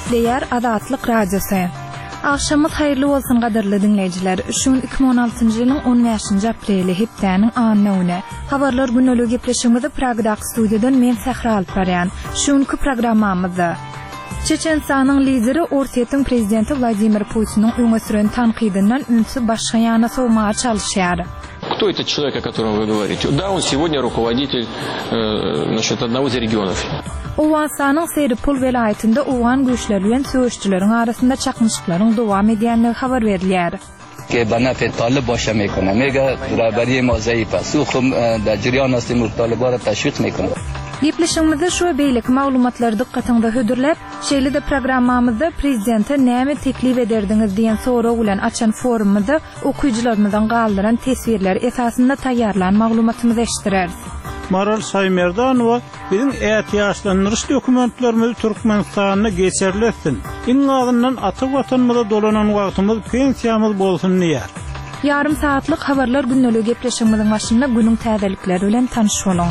Gepleyer Azatlyk Radiosu. Akşamyz hayırlı bolsun gaderli dinleyijiler. Şun 2016-njy ýylyň 15-nji apreli hepdäniň anyny. Habarlar günlük gepleşigimizde Pragda studiýadan men Sahra alyp barýan. Şunky programmamyzda Çeçenistanyň lideri Orsetiyň prezidenti Vladimir Putiniň öňe süren tanqydynyň ünsü başga ýana sowmaga çalışýar. Кто этот человек, о котором вы говорите? Да, он сегодня руководитель одного из регионов. Owasanyň Serpol welaýatynda owan güýçleri bilen söýüşçüleriň arasynda çakmyşlyklaryň dowam edýänligi habar berilýär. که به نفع طالب باشه میکنه میگه رهبری ما ضعیف است او خود در جریان است طالبان را تشویق میکنه. Gepleşigimizde şu beýlik maglumatlary dikkatiňde hödürläp, şeýle-de programmamyzda prezidente näme teklip ederdiňiz diýen sorag bilen açan forumda okuyjylarymyzdan galdyran tesbirler esasında taýýarlan maglumatymyzy eşitdireriz. Maral Saýmerdanowa biziň ätiýaşlanýan dokumentlerimizi Türkmenistanyna geçerli etsin. Iň agyndan aty watanymyza dolanan wagtymyz pensiýamyz bolsun diýär. Yarım saatlyk habarlar günlük gepleşigimiziň başynda günüň täzelikleri bilen tanyş bolun.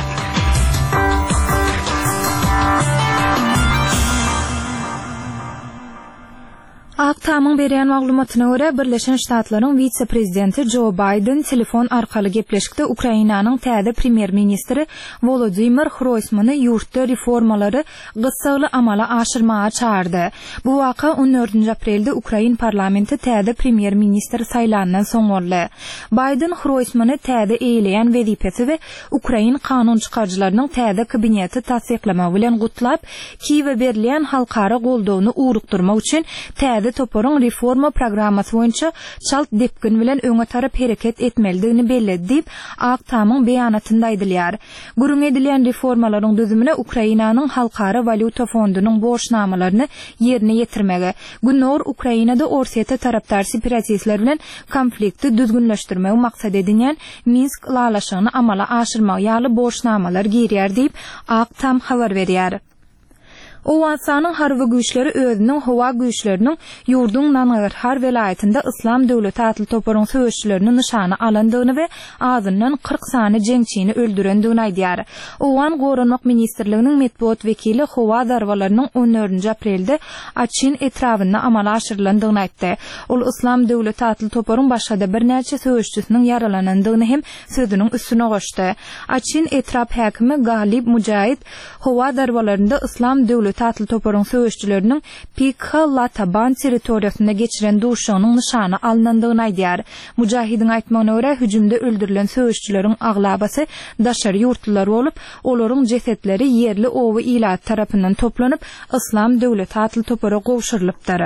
Aktamyň berýän maglumatyna görä Birleşen Ştatlaryň vice-prezidenti Joe Biden telefon arkaly gepleşikde Ukrainanyň täze premier-ministri Volodymyr Groysmany ýurtda reformalary gysgaly amala aşyrmaga çağırdy. Bu waka 14 aprelde Ukrain parlamenti täze premier-ministri saýlandan soň boldy. Biden Groysmany täze eýleýän wezipesi we Ukrain kanun çykarjylarynyň täze kabineti tasdiklamak bilen gutlap, Kiýewe berilýän halkara goldowyny urukdurmak üçin täze toporun reforma programmasy boýunça çalt depkin bilen öňe tarap hereket etmelidigini belledi diýip Aktamyň beýanatynda aýdylýar. Gurun edilýän reformalaryň düzümine Ukrainanyň halkara valuta fondunyň borçnamalaryny ýerine ýetirmegi, günler Ukrainada Orsetiýa tarapdar separatistler bilen konflikti düzgünleşdirmegi maksat edilýän Minsk laşygyny amala aşyrmak ýaly borçnamalar girýär diýip Aktam habar berýär. Owasanyň harby güýçleri özüniň howa güýçleriniň ýurduň Nangarhar welaýatynda Islam döwleti atly toparyň söýüşçilerini nişana alandygyny we azyndan 40 sany jeňçini öldürendigini aýdýar. Owan Goranmak ministrliginiň medpuat wekili howa darwalarynyň 14 aprelde Açin etrawyna amala aşyrylandygyny aýtdy. Ol Islam döwleti atly toparyň başga bir näçe söýüşçisiniň yaralanandygyny hem sözüniň üstüne goşdy. Açin etrap häkimi Galib Mujahid howa darwalarynda Islam döwleti atly toparyň söýüşçileriniň Pikha-Lataban territoriýasynda geçiren duşanyň nişana alınandygyny aýdýar. Mujahidiň aýtmagyna görä hüjümde öldürilen söýüşçileriň aglabasy daşary ýurtlylar bolup, olaryň jesetleri yerli owy ilat tarapyndan toplanyp Islam döwleti atly topara gowşurylypdyr.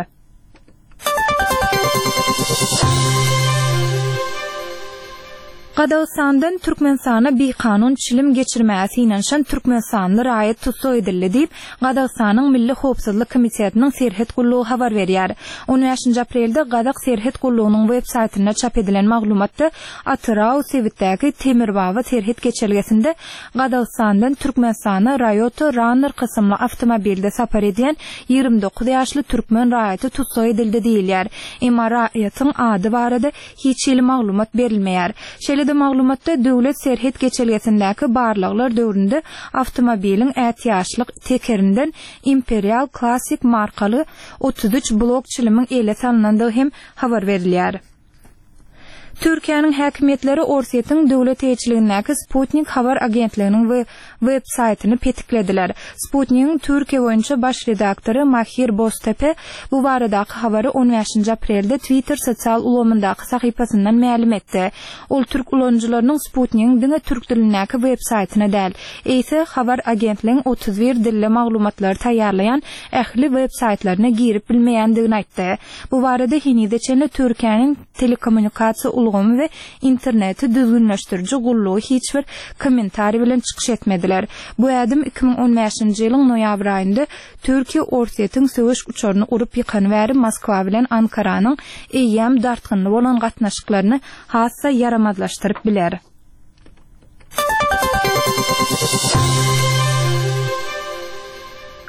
Gadastandan Türkmenistana bir kanun çilim geçirmäsi ýa-da Türkmenistanyň raýat tutsa edildi diýip Gadastanyň Milli Howpsuzlyk Komitetiniň Serhet Gullugy habar berýär. 15 aprelde Gadak Serhet Gullugynyň web saýtyna çap edilen maglumatda Atyraw Sewitdäki Temirbaba Serhet geçergesinde Gadastandan Türkmenistana Rayota Runner kysymly awtomobilde sapar edýän 29 ýaşly türkmen raýaty tutsa edildi diýilýär. Emma raýatyň ady barada hiç ýyly maglumat berilmeýär. De maglumatda döwlet serhet geçergesindäki barlyklar döwründe awtomobiliň ätiýaşlyk tekerinden Imperial Classic markaly 33 blok çilimiň ele salynandygy hem habar berilýär. Türkiýanyň häkimetleri Orsetiýanyň döwlet elçiligindäki Sputnik habar agentliginiň web saýtyny petiklediler. Sputnik'in Türkiýe boýunça baş redaktory Mahir Boztepe bu baradaky habary 15 aprelde Twitter sosial ulamyndaky sahypasyndan ma'lum etdi. Ol türk ulanjylarynyň Sputnik'in diňe türk dilindäki web saýtyna däl, ise habar agentligiň 31 dilli maglumatlary taýýarlayan ähli web saýtlaryna girip bilmeýändigini aýtdy. Bu barada hinideçeni Türkiýanyň telekommunikasiýa ulgamy we interneti düzgünleşdiriji gullugy hiç bir kommentari bilen çykyş etmediler. Bu ädim 2015-nji ýylyň noýabr aýynda Türkiýe Orsetiýanyň söwüş uçaryny urup ýykan we Moskwa bilen Ankaranyň eýýäm dartgynly bolan gatnaşyklaryny hassa yaramazlaşdyryp biler.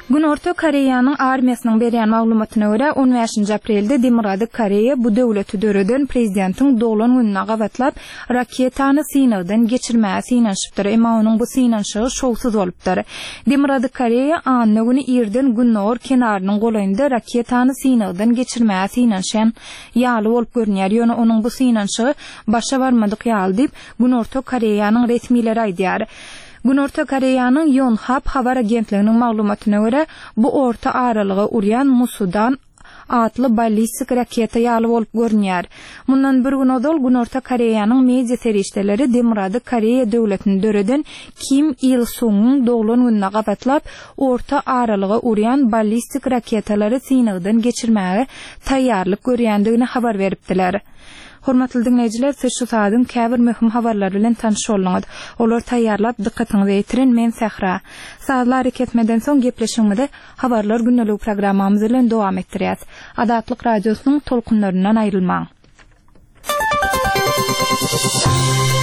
Günorta Koreýanyň armiýasynyň berýän maglumatyna görä 15 aprelde Demirady Koreýa bu döwleti döreden prezidentiň dolan gününe gabatlap raketany synagdan geçirmäge synanşypdyr. Emma onuň bu synanşygy şowsuz bolupdyr. Demirady Koreýa anny güni irden Günnor kenarynyň golanynda raketany synagdan geçirmäge synanşan ýaly bolup görünýär. Ýöne onuň bu synanşygy başa barmadyk ýaly diýip Günorta Koreýanyň resmiýleri aýdýar. Günorta Koreýanyň Yonhap habar agentliginiň maglumatyna görä bu orta aralygy urýan Musudan atly ballistik raketa ýaly bolup görünýär. Mundan bir gün odol Günorta Koreýanyň media serişdeleri Demirady Koreýa döwletini döreden Kim Il-sung'un dolan gününe gabatlap orta aralygy urýan ballistik raketalary synagdan geçirmäge taýýarlyk görýändigini habar beripdiler. Hormatly dinleyijiler, siz şu saatın käbir möhüm habarlar bilen tanış bolňyz. Olar taýýarlap dikkatiňizi ýetirin, men Sahra. Saatlar ketmeden soň gepleşigimizde habarlar günnelik programmamyz bilen dowam etdirýäs. Adatlyk radiosynyň tolkunlaryndan aýrylmaň.